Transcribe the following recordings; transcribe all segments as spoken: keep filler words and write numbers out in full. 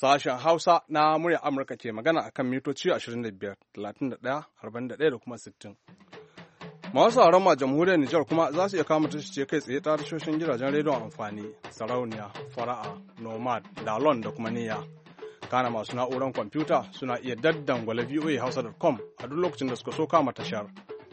Sashen Hausa na murya Amurka ke magana a kan mitoci ashirin da biyar, talatin da ɗaya, arba'in da ɗaya da kuma sittin. Masu sauran ma jamhuriyar Nijar kuma za su iya kama ce kai tsaye ta tashoshin gidajen rediyon amfani, sarauniya, fara'a, nomad, dalon da kuma niyya. Kana masu na'urar kwamfuta suna iya daddangwale v o a hausa dot com a duk lokacin da suka so kama tashar.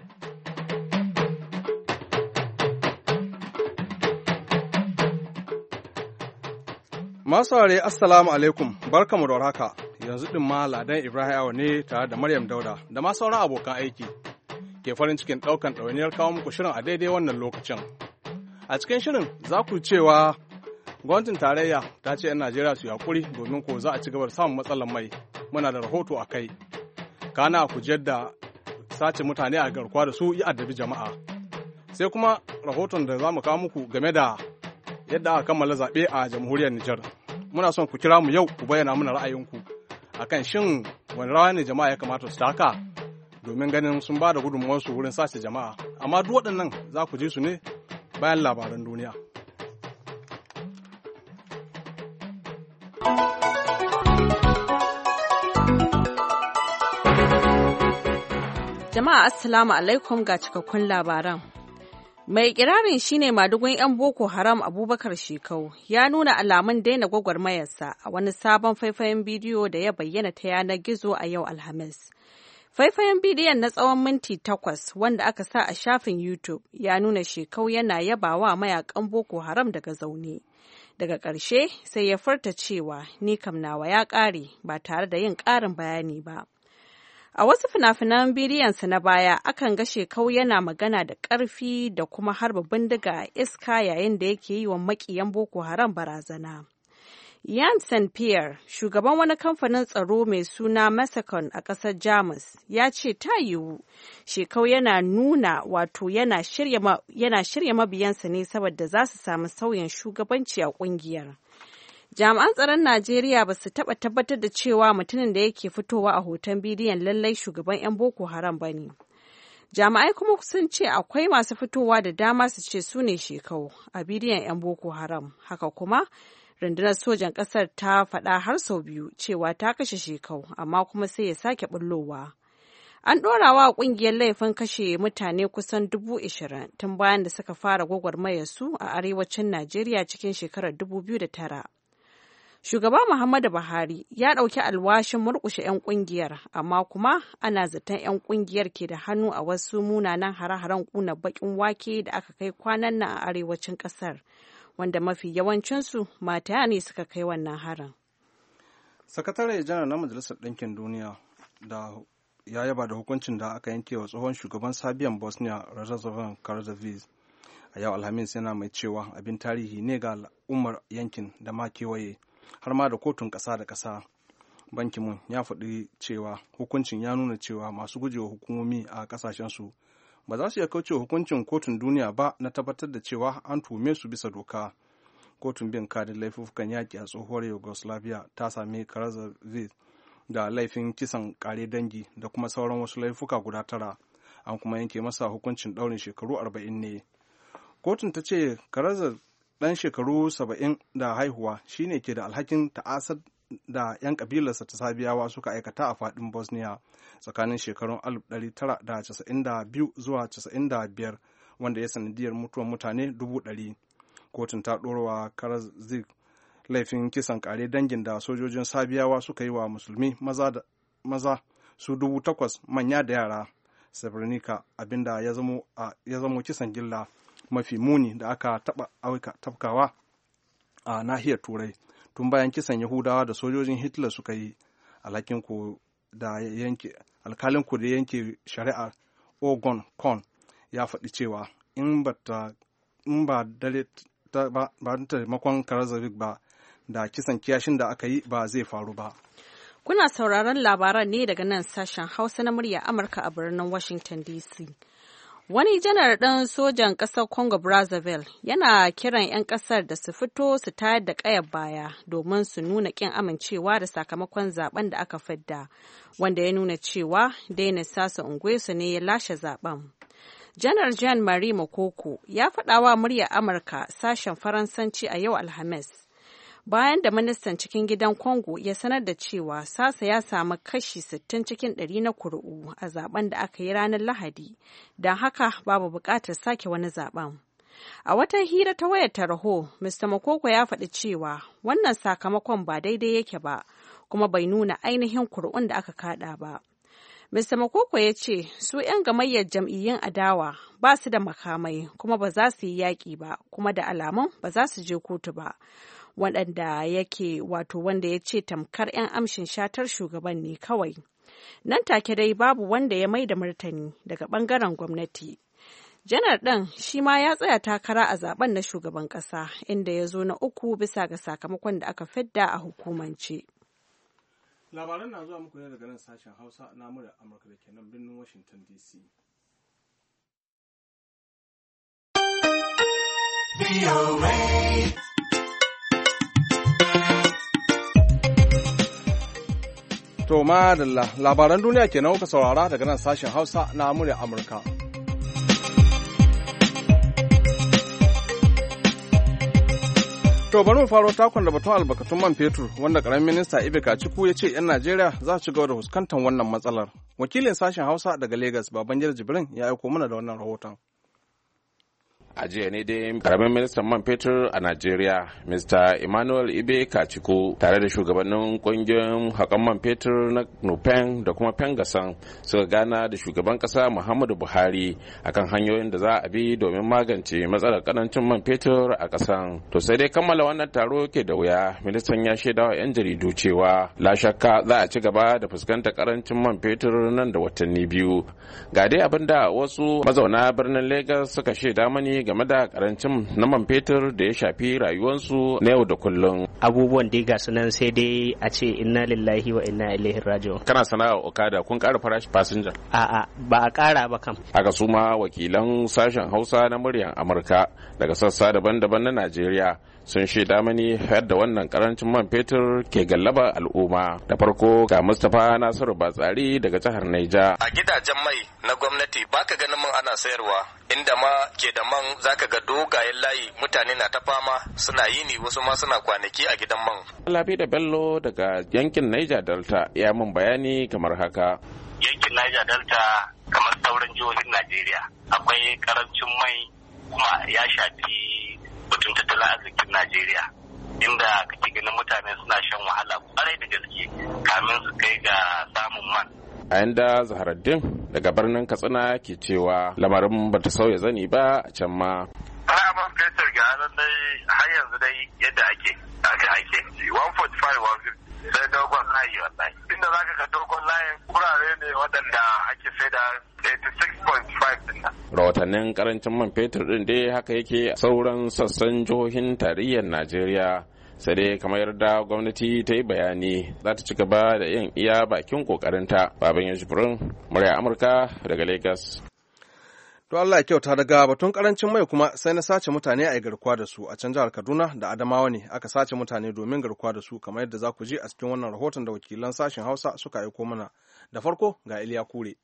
Masu ware assalamu alaikum, barkamu da warhaka. Yanzu din ma Ladan Ibrahim Awa ne tare da Maryam Dauda da ma sauran abokan aiki ke farin cikin ɗaukan ɗawainiyar kawo muku shirin a daidai wannan lokacin. A cikin shirin za ku cewa gwamnatin tarayya ta ce 'yan Najeriya su yaƙuri domin ko za a ci gaba da samun matsalar mai. Muna da rahoto a kai. Kana ku da sace mutane a garkuwa da su yi addabi jama'a. Sai kuma rahoton da za mu kawo muku game da yadda aka kammala zaɓe a jamhuriyar Nijar. Muna son ku kira mu yau ku bayyana mana ra'ayinku akan shin wani rawa ne jama'a ya kamata su taka domin ganin sun ba da gudunmuwarsu wurin sace jama'a. Amma duk waɗannan za ku ji su ne bayan labaran duniya. Jama'a assalamu alaikum ga cikakkun labaran. Mai kirarin shine madugun 'yan Boko Haram Abubakar Shekau ya nuna alamun daina gwagwarmayarsa a wani sabon faifayen bidiyo da ya bayyana ta yanar gizo a yau Alhamis. Faifayen bidiyon na tsawon minti takwas wanda aka sa a shafin YouTube ya nuna Shekau yana yabawa mayakan Boko Haram daga zaune. Daga ƙarshe sai ya furta cewa ni kam nawa ya ƙare ba tare da yin ƙarin bayani ba. A wasu fina-finan bidiyonsa na baya akan ga Shekau yana magana da ƙarfi da kuma harba bindiga a iska yayin da yake yi wa maƙiyan Boko Haram barazana. Yan Saint Pierre, shugaban wani kamfanin tsaro mai suna Massacon a ƙasar Jamus, ya ce ta yiwu Shekau yana nuna wato yana shirya mabiyansa ne saboda za su samu sauyin shugabanci a ƙungiyar. Jami'an tsaron Najeriya ba su taɓa tabbatar da cewa mutumin da yake fitowa a hoton bidiyon lallai shugaban 'yan Boko Haram ba ne. Jami'ai kuma sun ce akwai masu fitowa da dama su ce su ne Shekau a bidiyon 'yan Boko Haram. Haka kuma, rundunar sojan ƙasar ta faɗa har sau biyu cewa ta kashe Shekau, amma kuma sai ya sake ɓullowa. An ɗorawa ƙungiyar laifin kashe mutane kusan dubu ishirin tun bayan da suka fara gwagwarmayar su a arewacin Najeriya cikin shekarar dubu biyu da tara. Shugaba Muhammadu Buhari ya ɗauki alwashin murƙushe 'yan ƙungiyar, amma kuma ana zaton 'yan ƙungiyar ke da hannu a wasu munanan hare-haren ƙuna baƙin wake da aka kai kwanan nan a arewacin ƙasar, wanda mafi yawancinsu mata ne suka kai wannan harin. Sakatare janar na Majalisar Ɗinkin Duniya da ya yaba da hukuncin da aka yanke wa tsohon shugaban Sabiyan Bosnia Radovan Karadzic a yau Alhamis, yana mai cewa abin tarihi ne ga al'ummar yankin da ma kewaye, har ma da kotun ƙasa da ƙasa. Ban Ki-moon ya faɗi cewa hukuncin ya nuna cewa masu gujewa hukumomi a ƙasashensu ba za su iya kaucewa hukuncin kotun duniya ba na tabbatar da cewa an tume su bisa doka. Kotun bin kadin laifukan yaƙi a tsohuwar Yugoslavia ta sami Karadzic da laifin kisan ƙare dangi da kuma sauran wasu laifuka guda tara, an kuma yanke masa hukuncin ɗaurin shekaru arba'in ne. Kotun ta ce Karadzic ɗan shekaru saba'in da haihuwa shine ke da alhakin ta'asar da 'yan kabilarsa ta Sabiyawa suka aikata a faɗin Bosnia tsakanin shekarun alif ɗari tara da casa'in da biyu zuwa casa'in da biyar, wanda ya sanadiyar mutuwar mutane dubu ɗari. Kotun ta ɗorawa Karadzic laifin kisan ƙare dangin da sojojin Sabiyawa suka yi wa musulmi maza, da, maza su dubu takwas manya da yara Srebrenica, abinda ya zamo, ya zamo kisan gilla mafi muni da aka taɓa tafkawa a nahiyar Turai tun bayan kisan Yahudawa da sojojin Hitler suka yi. Alhakin ku da yanke alkalin ku da yanke shari'ar Ogon Kon ya faɗi cewa in ba in ba dare ba ba taimakon Karadzic ba da kisan kiyashin da aka yi ba zai faru ba. Kuna sauraron labaran ne daga nan sashen Hausa na murya Amurka a birnin Washington D C. Wani janar ɗan sojan ƙasar Congo Brazzaville yana kiran 'yan ƙasar da su fito su tayar da ƙayar baya domin su nuna ƙin amincewa da sakamakon zaben da aka fidda, wanda ya nuna cewa Denis Sassou Nguesso ne ya lashe zaben. Janar Jean-Marie Makoko ya faɗa wa muryar Amurka sashen Faransanci a yau Alhamis. bayan da ministan cikin gidan Congo ya sanar da cewa Sasa ya samu kashi sittin cikin ɗari na kuri'u a zaben da aka yi ranar Lahadi, don haka babu buƙatar sake wani zaben. A wata hira ta wayar tarho, Mista Makoko ya faɗi cewa wannan sakamakon ba daidai yake ba, kuma bai nuna ainihin kuri'un da aka kada ba. Mista Makoko ya ce su 'yan gamayyar jam'iyyun adawa ba su da makamai kuma ba za su yi yaƙi ba, kuma da alamun ba za su je kotu ba. Waɗanda yake wato wanda ya ce tamkar 'yan amshin shatar shugaban ne kawai. Nan take dai babu wanda ya mai da martani daga ɓangaren gwamnati. Janar ɗin shi ma ya tsaya takara a zaben na shugaban ƙasa, inda ya zo na uku bisa ga sakamakon da aka fidda a hukumance. Labaran na zuwa muku ne daga nan sashen Hausa na murya Amurka da ke nan birnin Washington D C. To madalla, labaran duniya kenan kuka saurara daga nan sashen Hausa na murya Amurka. To bari mu faro takon da batun albarkatun man fetur wanda karamin minista Ibe Kaciku ya ce 'yan Najeriya za su ci gaba da fuskantar wannan matsalar. Wakilin sashen Hausa daga Lagos Babangida Jibrin ya aiko mana da wannan rahoton. A jiya ne dai karamin ministan man fetur a Najeriya, Mister Emmanuel Ibe Kaciku, tare da shugabannin kungiyoyin haƙan man fetur na Nupen da kuma Pengasan suka gana da shugaban ƙasa Muhammadu Buhari akan hanyoyin da za a bi domin magance matsalar karancin man fetur a ƙasan. To sai dai kammala wannan taro ke da wuya, ministan ya shaida wa 'yan jaridu cewa la shakka za a ci gaba da fuskantar karancin man fetur nan da watanni biyu. Ga dai abin da wasu mazauna birnin Lagos suka shaida mani game da karancin na man fetur da ya shafi rayuwarsu na yau da kullum. Abubuwan dai ga sunan sai dai a ce inna lillahi wa inna ilaihi raji'un. Kana sana'a okada kun ƙara farashi fasinja? A'a ba a ƙara ba kam. Haka su ma wakilan sashen Hausa na muryar Amurka daga sassa daban-daban na Najeriya sun shaida mani yadda wannan karancin man fetur ke gallaba al'umma. Da farko ga Mustapha Nasiru Batsari daga jihar Naija. A gidajen mai na gwamnati baka ganin man ana sayarwa, inda ma ke da man zaka ga dogayen layi, mutane na ta fama suna yini, wasu ma suna kwanaki a gidan man. Labi da Bello daga yankin Niger Delta ya min bayani kamar haka. Yankin Niger Delta kamar sauran jihohin Najeriya akwai karancin mai kuma ya shafi batun tattalin arzikin Najeriya, inda kake ganin mutane suna shan wahala kwarai da gaske kamin su kai ga samun man. A yanda Zaharaddin daga birnin Katsina ke cewa lamarin bata sauya zani ba a can ma. Ra'aman fetur ga nan dai har yanzu dai yadda ake ake ake one forty-five one fifty sai dogon layi wallahi. Inda zaka ga dogon layin kurare ne waɗanda ake sai da eighty-six point five din nan. Rahotannin karancin man fetur din dai haka yake a sauran sassan jihohin tarayyar Najeriya. Sai dai kamar yarda gwamnati ta yi bayani za ta ci gaba da yin iya bakin kokarinta. Baban ya jibirin murya Amurka daga Lagos. To Allah ya kyauta, daga batun karancin mai kuma sai na sace mutane a yi garkuwa da su a can jihar Kaduna da Adamawa ne aka sace mutane domin garkuwa da su, kamar yadda za ku ji a cikin wannan rahoton da wakilan sashen Hausa suka aiko mana. Da farko ga Iliya Kure.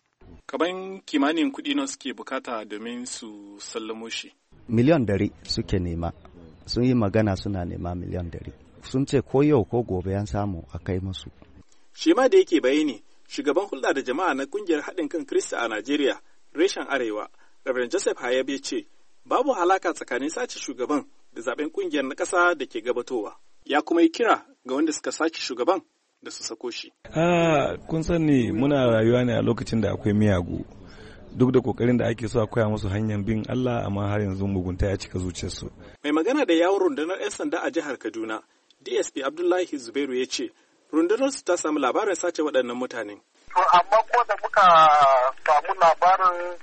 Kaban kimanin kuɗi na suke bukata domin su sallamo shi? Miliyan dari suke nema. Sun yi magana suna nema miliyan dari. Sun ce ko yau ko gobe an samu a kai musu. Shi ma da yake bayani, shugaban hulɗa da jama'a na ƙungiyar haɗin kan Kirista a Najeriya, reshen Arewa, Reverend Joseph Hayabe ce, babu halaka tsakanin sace shugaban da zaben ƙungiyar na ƙasa da ke gabatowa. Ya kuma yi kira ga wanda suka sace shugaban da su sako shi. Ah, kun sani muna rayuwa ne a lokacin da akwai miyagu. Duk da kokarin da ake so a koya musu hanyar bin Allah, amma har yanzu mugunta ya cika zuciyarsu. Mai magana da yawon rundunar 'yan sanda a jihar Kaduna, D S P Abdullahi Zubairu ya ce, rundunar su ta samu labarin sace waɗannan mutane. To amma ko da muka samu labarin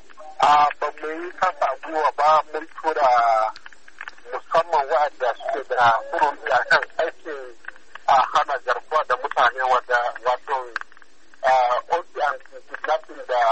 a ba mu yi kasa gwiwa ba, mun tura musamman wa'anda suke da hurumi a kan aikin a hana garkuwa da mutane wadda wato O C anti-kidnapping da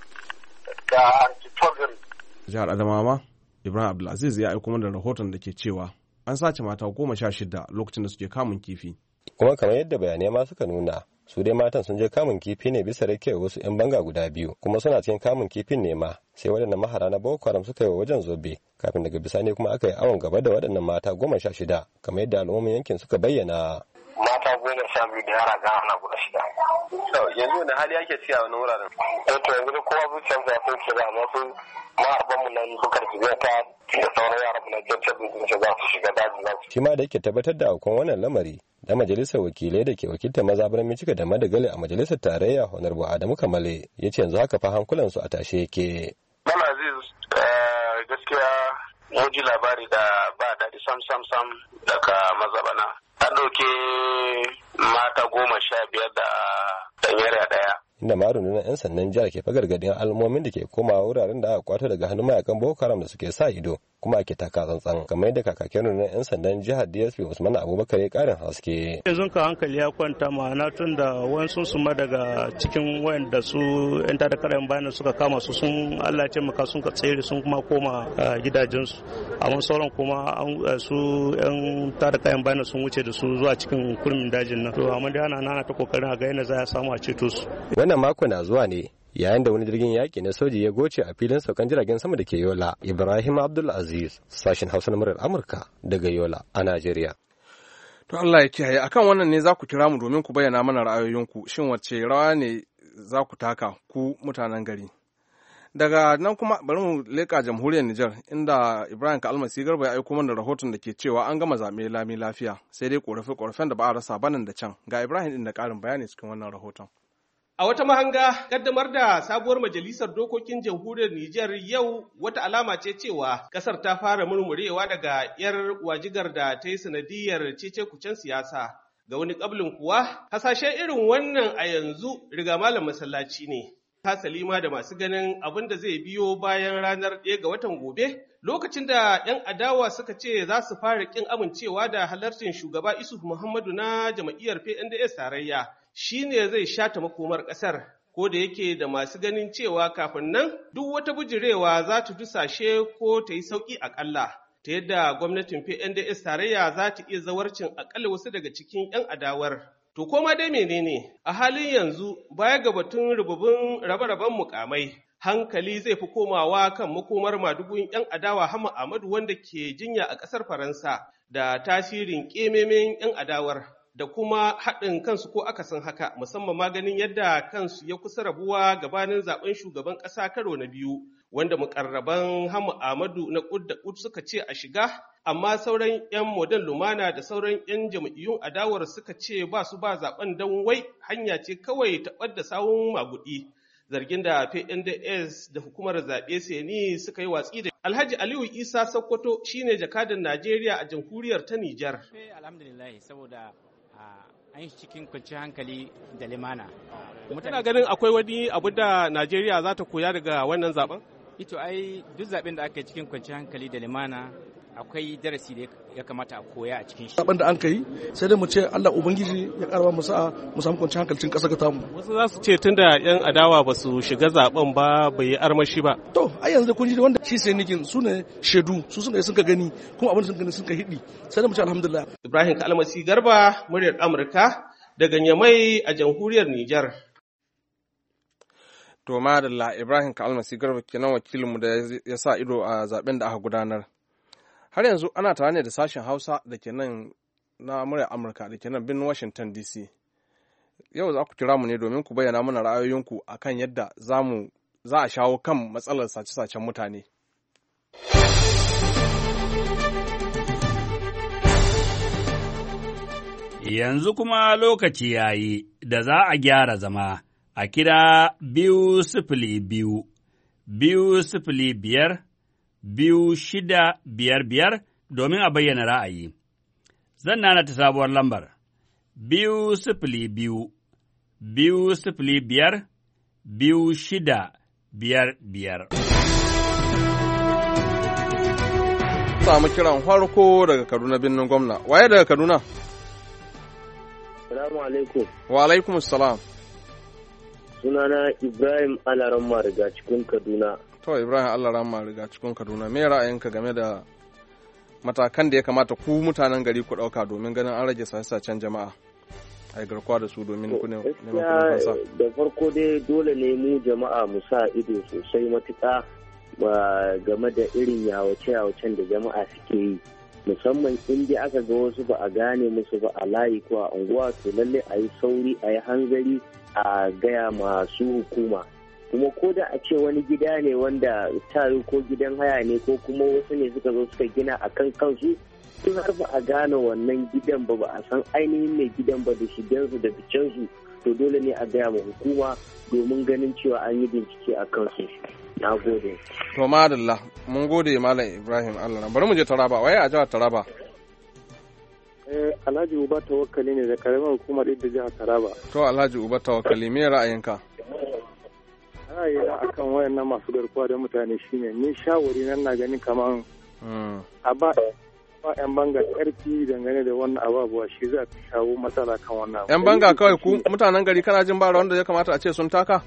da anti-tourism. Jihar Adamawa, Ibrahim Abdulaziz ya aiko mana da rahoton da ke cewa an sace mata goma sha shida lokacin da suke kamun kifi. Kuma kamar yadda bayanai ma suka nuna, su dai matan sun je kamun kifi ne bisa rakiyar wasu 'yan banga guda biyu kuma suna cikin kamun kifin ne ma sai waɗannan mahara na Boko Haram suka yi wa wajen zobe kafin daga bisani kuma aka yi awon gaba da waɗannan mata goma sha shida kamar yadda al'ummomin yankin suka bayyana. Mata goma sha biyu da yara ƙanana guda shida. Yanzu wani hali ake ci a wani wuraren? Eh to yanzu kowa zuciyarsa ya sauke ba amma su maharban mu nan bukar jigata da sauran yaran mu na jajjabin sun ce za su shiga daji za su. Shi ma da yake tabbatar da aukuwan wannan lamari da majalisar wakilai da ke wakiltar mazabar Michiga da Madagali a majalisar tarayya Honorable Adamu Kamale ya ce yanzu haka fa hankulansu a tashe yake. Bala Aziz gaskiya mun ji labari da ba daɗi sam sam sam daga mazabana. An ɗauke mata goma sha biyar da ɗanyar ɗaya. Inda ma rundunar 'yan sandan jihar ke fagargadin al'ummomin da ke komawa wuraren da aka kwato daga hannun mayakan Boko Haram da suke sa ido kuma ake taka tsantsan kamar yadda kakakin rundunar 'yan sandan jihar D S P Usman Abubakar ya karin haske. Yanzu ka hankali ya kwanta ma'ana tun da wasu su ma daga cikin wayanda su 'yan tada karayen bayanan suka kama su sun Allah ya taimaka sun ka tsere sun kuma koma gidajensu amma sauran kuma su 'yan tada kayan bayanan sun wuce da su zuwa cikin kurmin dajin nan to amma dai ana nana ta kokarin a ga yana za a samu a ceto su. Wannan mako na zuwa ne yayin da wani jirgin yaƙi na soji ya goce a filin saukan jiragen sama da ke Yola. Ibrahim Abdul Aziz, sashen Hausa na murar Amurka daga Yola a Najeriya. To Allah ya kiyaye, akan wannan ne za ku kira mu domin ku bayyana mana ra'ayoyinku, shin wace rawa ne za ku taka ku mutanen gari? Daga nan kuma bari mu leƙa jamhuriyar Nijar inda Ibrahim Kalmasi Garba ya aiko mana rahoton da ke cewa an gama zaɓe lami lafiya sai dai ƙorafe-ƙorafen da ba a rasa banan da can. Ga Ibrahim ɗin da ƙarin bayani cikin wannan rahoton. A wata mahanga, kaddamar da sabuwar majalisar dokokin jamhuriyar Nijar yau wata alama ce cewa ƙasar ta fara murmurewa daga 'yar wajigar da ta yi sanadiyar cece-kucen siyasa. Ga wani ƙablin kuwa, hasashen irin wannan a yanzu riga malam masallaci ne. Hasali ma da masu ganin abin da zai biyo bayan ranar ɗaya ga watan gobe, lokacin da 'yan adawa suka ce za su fara ƙin amincewa da halarcin shugaba Isuf Muhammadu na jam'iyyar P N D S tarayya. Shi ne zai shata makomar ƙasar, ko da yake da masu ganin cewa kafin nan duk wata bujirewa za ta dusashe ko ta yi sauƙi aƙalla, ta yadda gwamnatin P N D S tarayya za ta iya zawarcin aƙalla wasu daga cikin 'yan adawar. To koma dai menene, a halin yanzu baya ga batun rububin rabe-raben mukamai, hankali zai fi komawa kan makomar madugun 'yan adawa Hama Ahmadu wanda ke jinya a ƙasar Faransa da tasirin ƙememen 'yan adawar. Da kuma haɗin kansu ko akasin haka musamman maganin yadda kansu ya kusa rabuwa gabanin zaben shugaban ƙasa karo na biyu wanda mukarraban Hamu Ahmadu na kud da kud suka ce a shiga amma sauran 'yan modern lumana da sauran 'yan jam'iyyun adawar suka ce ba su ba zaben don wai hanya ce kawai ta ɓadda sawun magudi zargin da P N D S da hukumar zaɓe Seni suka yi watsi da. Alhaji Aliyu Isa Sokoto shine jakadan Najeriya a jamhuriyar ta Nijar. Alhamdulillah saboda an yi cikin kwanciyar hankali da limana. Mutane ganin akwai wani abu da Najeriya za ta koya daga wannan zaben? Ito ai duk zaben da aka yi cikin kwanciyar hankali da limana akwai darasi da ya kamata a koya a cikin shi. Zaben da an kai sai dai mu ce Allah Ubangiji ya karba mu sa'a mu samu kwanciyar hankalin ƙasa ga tamu. Wasu za su ce tunda yan adawa ba su shiga zaben ba bai yi armashi ba. To ai yanzu kun ji wanda shi sai nikin su ne shaidu su sun sun ka gani kuma abin da sun gani sun ka hidi sai dai mu ce alhamdulillah. Ibrahim Kalmasi Garba muryar Amurka daga Nyamai a jamhuriyar Nijar. To madalla Ibrahim Kalmasi Garba kenan wakilinmu da ya sa ido a zaben da aka gudanar. Har yanzu ana tare ne da sashen Hausa da ke nan na muryar Amurka da ke nan birnin Washington D C. Yau za ku kira mu ne domin ku bayyana mana ra'ayoyinku akan yadda za mu za a shawo kan matsalar sace-sacen mutane. Yanzu kuma lokaci ya yi da za a gyara zama a kira biyu sifili biyu, biyu sifili biyar, biyu shida biyar biyar domin a bayyana ra'ayi. Zan nana ta sabuwar lambar, biyu sifili biyu, biyu sifili biyar, biyu shida biyar biyar. Samu kiran farko daga Kaduna birnin gwamna. Waye daga Kaduna? Salamu alaikum. Wa alaikum salam. Sunana Ibrahim Alaramma daga cikin Kaduna. To Ibrahim Alaramma daga cikin Kaduna. Me ra'ayinka game da matakan da ya kamata ku mutanen gari ku ɗauka domin ganin an rage sace-sacen jama'a a garkuwa da su domin neman kuɗin fansa. Da farko dai dole ne mu jama'a mu sa ido sosai matuƙa game da irin yawace-yawacen da jama'a suke yi, musamman in dai aka ga wasu ba a gane musu ba a layi ko a unguwa, to lalle a yi sauri a yi hanzari a gaya masu hukuma. Kuma ko da a ce wani gida ne wanda taru ko gidan haya ne ko kuma wasu ne suka zo suka gina a kan kansu, sun har ba a gane wannan gidan ba ba a san ainihin mai gidan ba da shigensu da ficensu, to dole ne a gaya ma hukuma domin ganin cewa an yi bincike a kansu. Na gode. To madalla, mun gode Malam Ibrahim Allah. Bari mu je Taraba, waye a jihar Taraba? Eh, Alhaji Uba Tawakkali ne da karamar hukumar da jihar Taraba. To Alhaji Uba Tawakkali, me ra'ayinka? Ra'ayina akan wayannan masu garkuwa da mutane shine ni shawari nan na ganin kaman a ba ba yan banga karfi dangane da wannan ababuwa shi za ta shawo matsala kan wannan. Yan banga kawai ku mutanen gari kana jin ba wanda ya kamata a ce sun taka?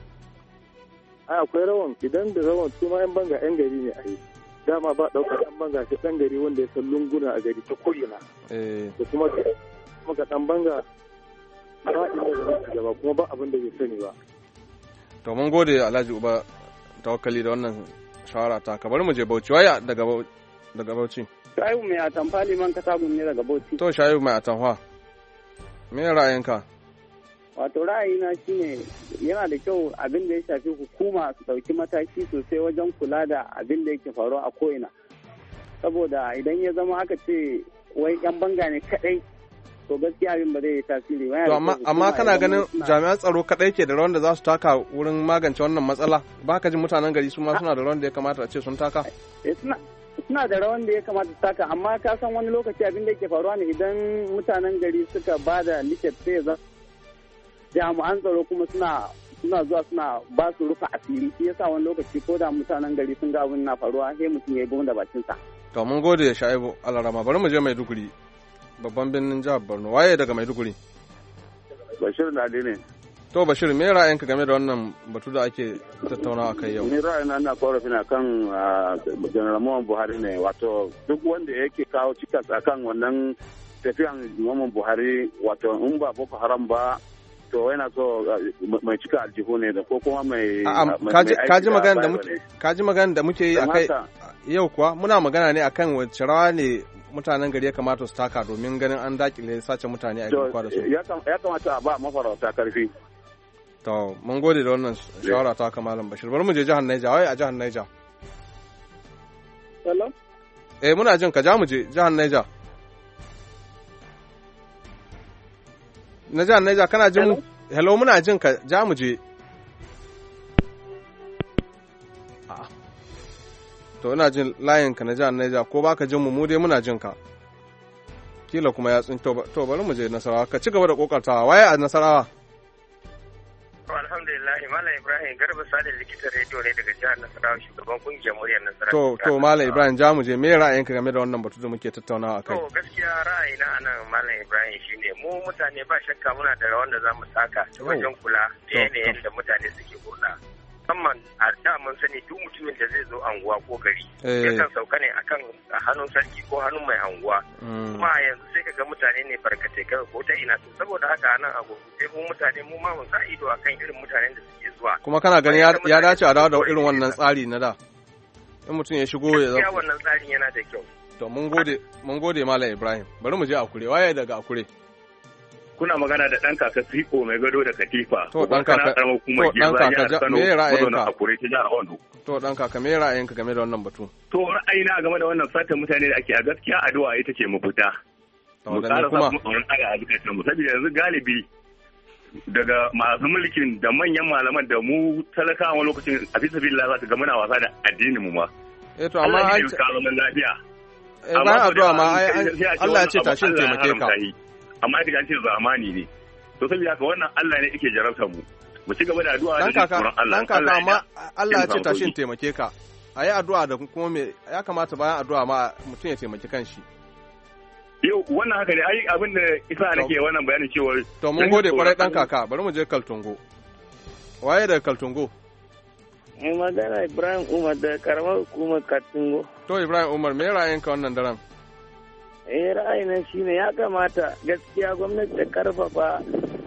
Ai akwai rawan, idan da rawan su ma yan banga yan gari ne a yi. Dama ba ɗaukar yan banga sai ɗan gari wanda ya san lunguna a gari ta ko'ina. Da kuma maka ɗan banga ba inda da zai gaba kuma ba abin da bai sani ba. To mun gode Alhaji Uba Tawakkali da wannan shawara ta ka. Bari mu je Bauchi, waya daga daga Bauchi. Shayu mai atamfa liman katagun ne daga Bauchi. To Shayu mai atamfa, me ra'ayinka? Wato ra'ayina shine yana da kyau abin da ya shafi hukuma su ɗauki mataki sosai wajen kula da abin da yake faruwa a ko'ina. Saboda idan ya zama aka ce wai yan banga ne kaɗai, to gaskiya abin ba zai yi tasiri. To amma amma kana ganin jami'an tsaro kaɗai ke da rawan da za su taka wurin magance wannan matsala? Ba ka jin mutanen gari su ma suna da rawan da ya kamata a ce sun taka? Suna da rawan da ya kamata su taka, amma ka san wani lokaci abin da yake faruwa ne idan mutanen gari suka ba da liket sai ya jami'an tsaro kuma suna suna zuwa suna ba su rufa asiri, shi yasa wani lokaci ko da mutanen gari sun ga abin na faruwa sai mutum ya yi goma da bakin sa. To mun gode ya Sha'ibu Alarama, bari mu je Maiduguri, babban birnin jihar Borno. Waye daga Maiduguri? Bashir Nadi ne. To Bashir, me ra'ayinka game da wannan batu da ake tattaunawa kai yau? Ni ra'ayina na korafi na kan General Muhammadu Buhari ne, wato duk wanda yake kawo cikas akan wannan tafiyan Muhammadu Buhari, wato in ba Boko Haram ba to yana so mai cika aljihu ne da ko kuma mai kaji magana da muke kaji magana da muke yi akai yau kuwa muna magana ne akan wacce rawa ne mutanen gari ya kamata su taka domin ganin an dakile sace mutane a garkuwa da su. Ya kamata a ba mafarauta karfi. To mun gode da wannan shawara ta ka Malam Bashir. Bari mu je jihar Niger, wai a jihar Niger. Hello? Eh muna jin ka, ja mu je jihar Niger. Na jihar Niger kana jin mu? Hello, muna jin ka, ja mu je. To ina jin layin ka na jihar Niger, ko baka jin mu mu dai muna jin ka. Kila kuma ya tsinto, to bari mu je Nasarawa, ka ci gaba da kokartawa. Waye a Nasarawa? Alhamdulillah, Malam Ibrahim Garba Sale likitan rediyo ne daga jihar Nasarawa, shugaban kungiyar muryar Nasarawa. To to Malam Ibrahim, ja mu je, me ra'ayinka game da wannan batu da muke tattaunawa akai? To gaskiya ra'ayina anan Malam Ibrahim shine mu mutane ba shakka muna da rawan da zamu saka wajen kula da yanayin da mutane suke kula. Musamman a da mun sani duk mutumin da zai zo anguwa ko gari yakan sauka ne akan hannun sarki ko hannun mai anguwa. Kuma yanzu sai ka ga mutane ne barkatai kai ko ta ina, to saboda haka nan a gobe sai mu mutane mu ma mun sa ido akan irin mutanen da suke zuwa. Kuma kana ganin ya dace a dawo da irin wannan tsari na da, in mutum ya shigo ya zama wannan tsarin yana da kyau. To mun gode mun gode Malam Ibrahim, bari mu je Akure. Waye daga Akure? Kuna magana da ɗan kaka Siko mai gado da Katifa. To ɗan kaka, to ɗan kaka, me ra'ayinka? To ɗan kaka, me ra'ayinka game da wannan batu? To ra'ayina game da wannan satan mutane da ake a gaskiya addu'a ita ce mafita. Mu ƙara sa mu tsoron tsara a zukatan mu, saboda yanzu galibi daga masu mulkin da manyan malaman da mu talakawa lokacin a fi sabila za su ga muna wasa da addinin mu ma. Eh to amma an ce lafiya. Eh bayan addu'a ma Allah ya ce tashin taimake ka. Amma ita an ce zamani ne, to saboda haka wannan Allah ne yake jarabta mu mu ci gaba da addu'a da tsoron Allah. Dan kaka amma Allah ya ce tashin taimake ka, a yi addu'a da kuma me ya kamata bayan addu'a ma mutum ya taimaki kanshi. Yau wannan haka ne, ai abin da isa nake wannan bayanin cewa to mun gode kwarai dan kaka, bari mu je Kaltungo. Waye daga Kaltungo? Mai magana Ibrahim Umar da karamar hukumar Kaltungo. To Ibrahim Umar, me ra'ayinka wannan daren? Eh ra'ayina shine ya kamata gaskiya gwamnati ta karfafa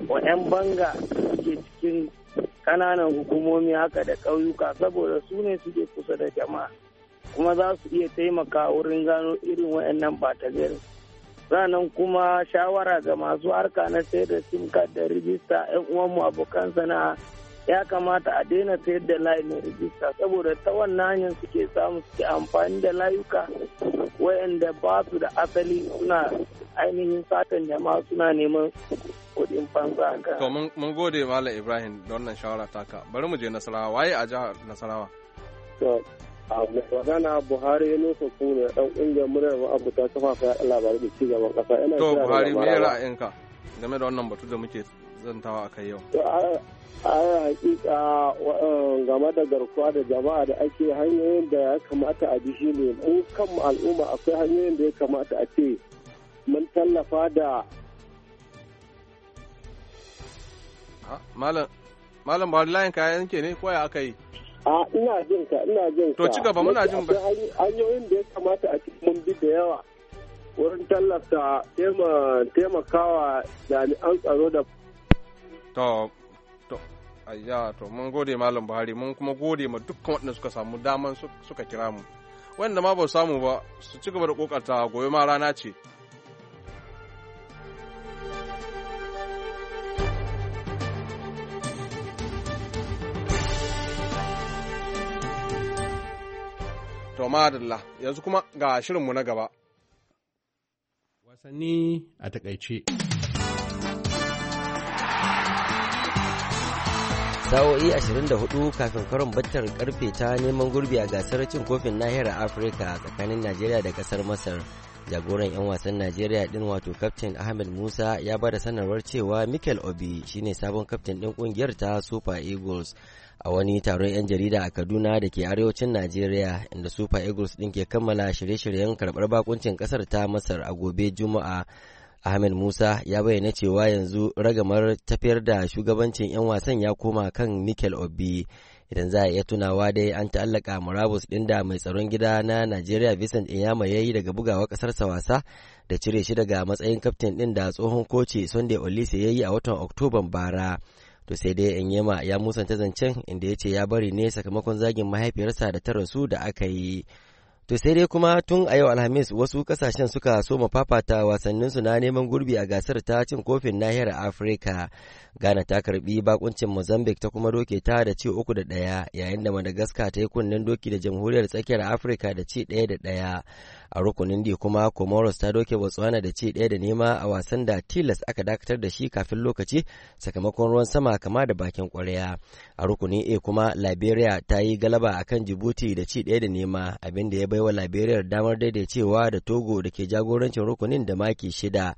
wa 'yan banga suke cikin ƙananan hukumomi haka da ƙauyuka, saboda su ne suke kusa da jama'a kuma za su iya taimaka wurin gano irin waɗannan ɓata gari. Sannan kuma shawara ga masu harka na sayar da sim card da rijista 'yan uwanmu abokan sana'a, ya kamata a daina sayar da layi na rijista, saboda ta wannan hanyar suke samu suke amfani da layuka wayanda ba su da asali, suna ainihin satan jama'a, suna neman kuɗin fansa. To mun gode Malam Ibrahim da wannan shawara taka. Bari mu je Nasarawa. Waye a jihar Nasarawa? To a magana Buhari ya nufa kuna dan ƙungiyar muryar ma'abuta kafafen yaɗa labarai da ci gaban ƙasa. To Buhari, me ra'ayinka game da wannan batu da muke zantawa a kai yau? A hakika game da garkuwa da jama'a da ake, hanyoyin da ya kamata a bi shi ne mu kan al'umma akwai hanyoyin da ya kamata a ce mun tallafa da Malam Malam Buhari, layin kayan yanke ne ko ya aka yi? A ina jin ka ina jin ka. To ci gaba, muna jin ba. Hanyoyin da ya kamata a cikin mun bi da yawa wurin tallata taimakawa jami'an tsaro da. To to ayya to mun gode Malam Buhari, mun kuma gode ma dukkan waɗanda suka samu daman suka kira mu. Wanda ma ba samu ba su ci gaba da kokarta, gobe ma rana ce. To madalla, yanzu kuma ga shirinmu na gaba. Wasanni a takaice. Sa'o'i ashirin da hudu kafin karon battar karfe ta neman gurbi a gasar cin kofin nahiyar Afirka tsakanin Najeriya da kasar Masar. Jagoran 'yan wasan Najeriya din wato Kaftin Ahmed Musa ya bada sanarwar cewa Mikel Obi shine sabon kaftin din kungiyar ta Super Eagles. A wani taron 'yan jarida a Kaduna da ke arewacin Najeriya, inda Super Eagles din ke kammala shirye-shiryen karɓar bakuncin ƙasar ta Masar a gobe Juma'a, Ahmed Musa ya bayyana cewa yanzu ragamar tafiyar da shugabancin 'yan wasan ya koma kan Mikel Obi. Idan za a iya tunawa dai an ta'allaka murabus ɗin da mai tsaron gida na Najeriya Vincent Inyama ya yi daga bugawa ƙasarsa wasa da cire shi daga matsayin kaftin ɗin da tsohon koci Sunday Olise ya yi a watan Oktoban bara. To sai dai Inyama ya musanta zancen, inda ya ce ya bari ne sakamakon zagin mahaifiyarsa da ta rasu da aka yi. To sai dai kuma tun a yau Alhamis wasu kasashen suka soma fafata wasanninsu na neman gurbi a gasar ta cin kofin nahiyar Afirka. Ghana ta karbi bakuncin Mozambique ta kuma doke ta da ci uku da ɗaya, yayin da Madagascar ta yi kunnen doki da Jamhuriyar Tsakiyar Afirka da ci ɗaya da ɗaya. A rukunin D kuma Comoros ta doke Botswana da ci ɗaya da nema a wasan da tilas aka dakatar da shi kafin lokaci sakamakon ruwan sama kama da bakin ƙwarya. A rukunin A kuma Liberia ta yi galaba akan Djibouti da ci ɗaya da nema, abin da ya baiwa Liberia damar daidaicewa da Togo da ke jagorancin rukunin da maki shida.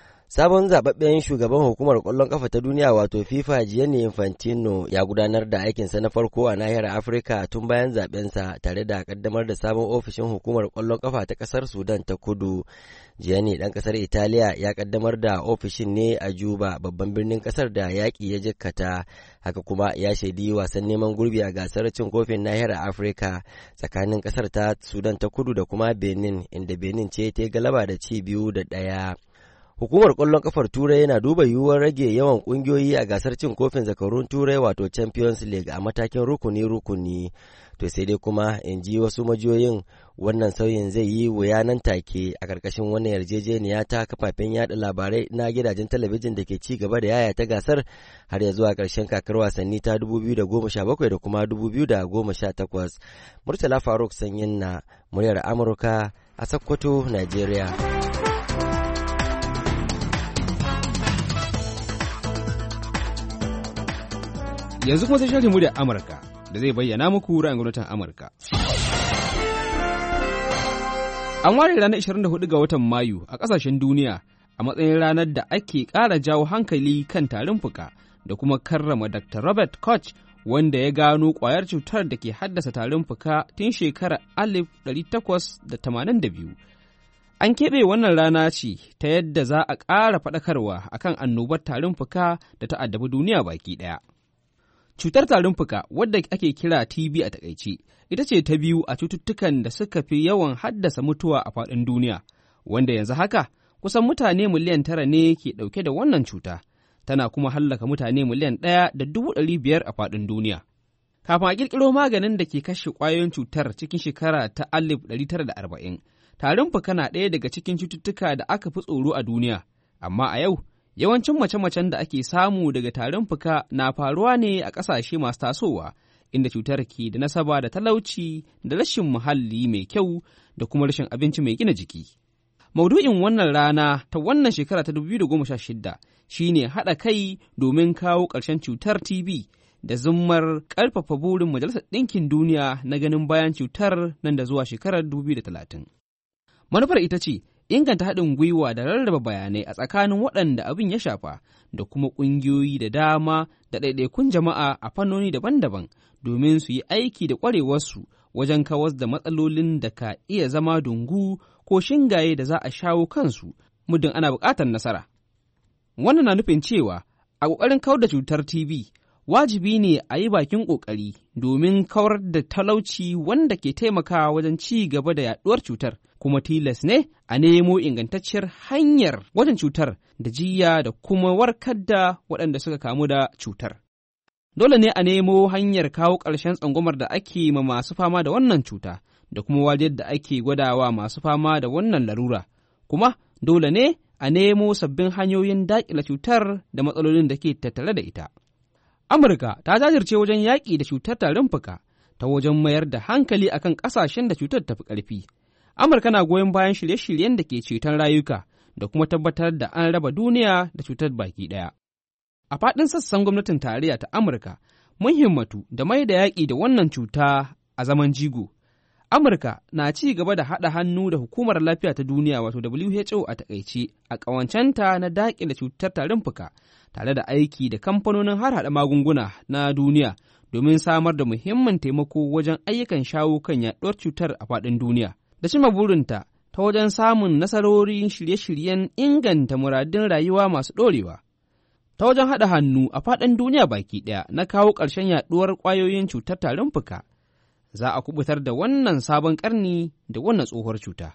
Sabon zababben shugaban hukumar ƙwallon ƙafa ta duniya wato FIFA Gianni Infantino ya gudanar da aikinsa na farko a nahiyar Afirka tun bayan zabensa, tare da kaddamar da sabon ofishin hukumar ƙwallon ƙafa ta ƙasar Sudan ta Kudu. Gianni ɗan ƙasar Italiya ya kaddamar da ofishin ne a Juba, babban birnin ƙasar da yaƙi ya jikkata. Haka kuma ya shaidi wasan neman gurbi a gasar cin kofin nahiyar Afirka tsakanin ƙasar ta Sudan ta Kudu da kuma Benin, inda Benin ce ta galaba da ci biyu da ɗaya. Hukumar ƙwallon ƙafar Turai yana duba yiwuwar rage yawan ƙungiyoyi a gasar cin kofin zakarun Turai wato Champions League a matakin rukuni-rukuni. To sai dai kuma in ji wasu majiyoyin wannan sauyin zai yi wuya nan take a ƙarƙashin wannan yarjejeniya ta kafafen yada labarai na gidajen talabijin da ke ci gaba da yaya ta gasar har ya zuwa ƙarshen kakar wasanni ta dubu biyu da goma sha bakwai da kuma dubu biyu da goma sha takwas. Murtala Faruk Sanyin na muryar Amurka a Sokoto, Najeriya. Yanzu kuma sai sharhin muryar Amurka da zai bayyana muku ra'ayin gwamnatin Amurka. An ware ranar ishirin da hudu ga watan Mayu a ƙasashen duniya a matsayin ranar da ake ƙara jawo hankali kan tarin fuka da kuma karrama Doctor Robert Koch, wanda ya gano ƙwayar cutar da ke haddasa tarin fuka tun shekarar alif ɗari takwas da tamanin da biyu. An keɓe wannan rana ce ta yadda za a ƙara faɗakarwa akan annobar tarin fuka da ta addabi duniya baki ɗaya. Cutar tarin fuka, wadda ake kira T B a takaice, ita ce ta biyu a cututtukan da suka fi yawan haddasa mutuwa a faɗin duniya, wanda yanzu haka kusan mutane miliyan tara ne ke ɗauke da wannan cuta. tana kuma hallaka mutane miliyan ɗaya da dubu ɗari biyar a faɗin duniya. Kafin a ƙirƙiro maganin da ke kashe ƙwayoyin cutar cikin shekara ta alif ɗari tara da arba'in, tarin fuka na ɗaya daga cikin cututtuka da aka fi tsoro a duniya, amma a yau yawancin mace-macen da ake samu daga tarin fuka na faruwa ne a ƙasashe masu tasowa, inda cutar ke da nasaba da talauci da rashin muhalli mai kyau da kuma rashin abinci mai gina jiki. Maudu'in wannan rana ta wannan shekara ta dubu biyu da goma sha shida shine haɗa kai domin kawo ƙarshen cutar T B da zummar ƙarfafa burin Majalisar Ɗinkin Duniya na ganin bayan cutar nan da zuwa shekarar dubu biyu da talatin. Manufar ita ce inganta haɗin gwiwa da rarraba bayanai a tsakanin waɗanda abin ya shafa da kuma ƙungiyoyi da dama da ɗaiɗaikun jama'a a fannoni daban-daban domin su yi aiki da ƙwarewarsu wajen kawar da matsalolin da ka iya zama dungu ko shingaye da za a shawo kansu muddin ana buƙatar nasara. Wannan na nufin cewa a ƙoƙarin kawar da cutar T B, wajibi ne a yi bakin ƙoƙari domin kawar da talauci wanda ke taimakawa wajen ci gaba da yaɗuwar cutar, kuma tilas ne a nemo ingantacciyar hanyar gwajin cutar da jiyya da kuma warkar da waɗanda suka kamu da cutar. Dole ne a nemo hanyar kawo ƙarshen tsangwamar da ake ma masu fama da wannan cuta da kuma wariyar da ake gwadawa masu fama da wannan larura, kuma dole ne a nemo sabbin hanyoyin daƙile cutar da matsalolin da ke tattare da ita. Amurka ta jajirce wajen yaƙi da cutar tarin fuka ta wajen mayar da hankali akan ƙasashen da cutar tafi ƙarfi. Amurka na goyon bayan shirye-shiryen da ke ceton rayuka da kuma tabbatar da an raba duniya da cutar baki ɗaya. A faɗin sassan gwamnatin tarayya ta Amurka, mun himmatu da mai da yaƙi da wannan cuta a zaman jigo. Amurka na ci gaba da haɗa hannu da Hukumar Lafiya ta Duniya wato W H O a taƙaice a ƙawancenta na daƙile cutar tarin fuka tare da aiki da kamfanonin harhaɗa magunguna na duniya domin samar da muhimmin taimako wajen ayyukan shawo kan yaɗuwar cutar a faɗin duniya. Da cimma burinta ta wajen samun nasarorin shirye-shiryen inganta muradun rayuwa masu ɗorewa. Ta wajen haɗa hannu a faɗin duniya baki ɗaya na kawo ƙarshen yaɗuwar ƙwayoyin cutar tarin fuka, za a kubutar da wannan sabon ƙarni da wannan tsohuwar cuta.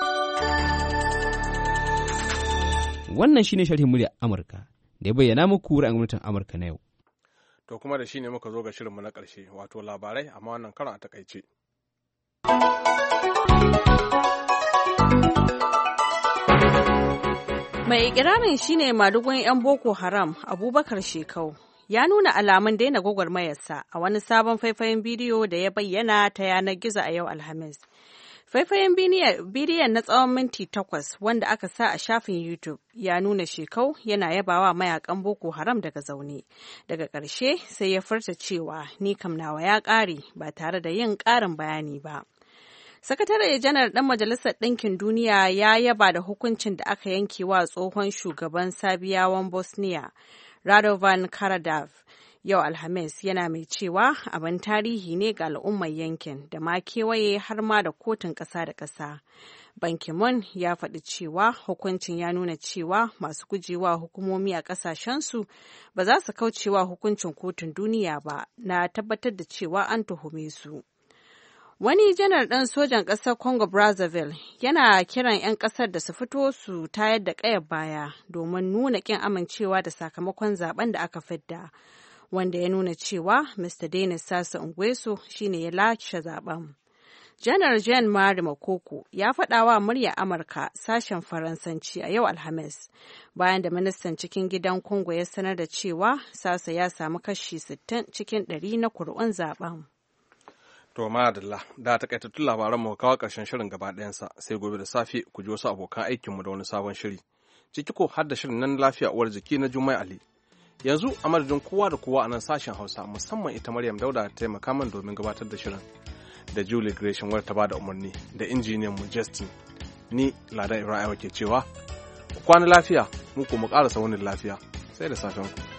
Wannan shi ne sharhin muryar Amurka da ya bayyana muku ra'ayin gwamnatin Amurka na yau. To kuma da shi ne muka zo ga shirinmu na ƙarshe, wato labarai, amma wannan karon a takaice. Mai ikirarin shine madugun 'yan Boko Haram Abubakar Shekau ya nuna alamun daina gwagwarmayarsa a wani sabon faifayen bidiyo da ya bayyana ta yanar gizo a yau Alhamis. Faifayen bidiyon na tsawon minti takwas wanda aka sa a shafin YouTube ya nuna Shekau yana yabawa mayakan Boko Haram daga zaune. Daga ƙarshe sai ya furta cewa ni kam nawa ya ƙare ba tare da yin ƙarin bayani ba. Sakatare janar ɗan Majalisar Ɗinkin Duniya ya yaba da hukuncin da aka yanke wa tsohon shugaban Sabiyawan Bosnia, Radovan Karađorđev, yau Alhamis, yana mai cewa abin tarihi ne ga al'ummar yankin da ma kewaye har ma da kotun ƙasa da ƙasa. Ban Ki-moon ya faɗi cewa hukuncin ya nuna cewa masu gujewa hukumomi a ƙasashensu ba za su kaucewa hukuncin kotun duniya ba na tabbatar da cewa an tuhume su. Wani janar ɗan sojan ƙasar Congo Brazzaville yana kiran 'yan ƙasar da su fito su tayar da ƙayar baya domin nuna ƙin amincewa da sakamakon zaben da aka fidda, wanda ya nuna cewa Mister Denis Sassou Nguesso shine ya lashe zaben. Janar Jean-Marie Makoko ya faɗa wa muryar Amurka sashen Faransanci a yau Alhamis, bayan da ministan cikin gidan Congo ya sanar da cewa Sassou ya samu kashi sittin cikin ɗari na kuri'un zaben. To madalla, da takaitattun labaran mu kawo ƙarshen shirin gaba ɗayansa, sai gobe da safe ku ji wasu abokan aikinmu da wani sabon shiri. Ciki ko har da shirin nan lafiya uwar jiki na Jummai Ali. Yanzu a madadin kowa da kowa a nan sashen Hausa, musamman ita Maryam Dauda ta taimaka min domin gabatar da shirin. Da Julie Gresham wadda ta bada umarni, da injiniyan mu Justin. Ni Ladan Ibrahim ke cewa, ku kwana lafiya, mu ko mu ƙarasa wani lafiya. Sai da safen ku.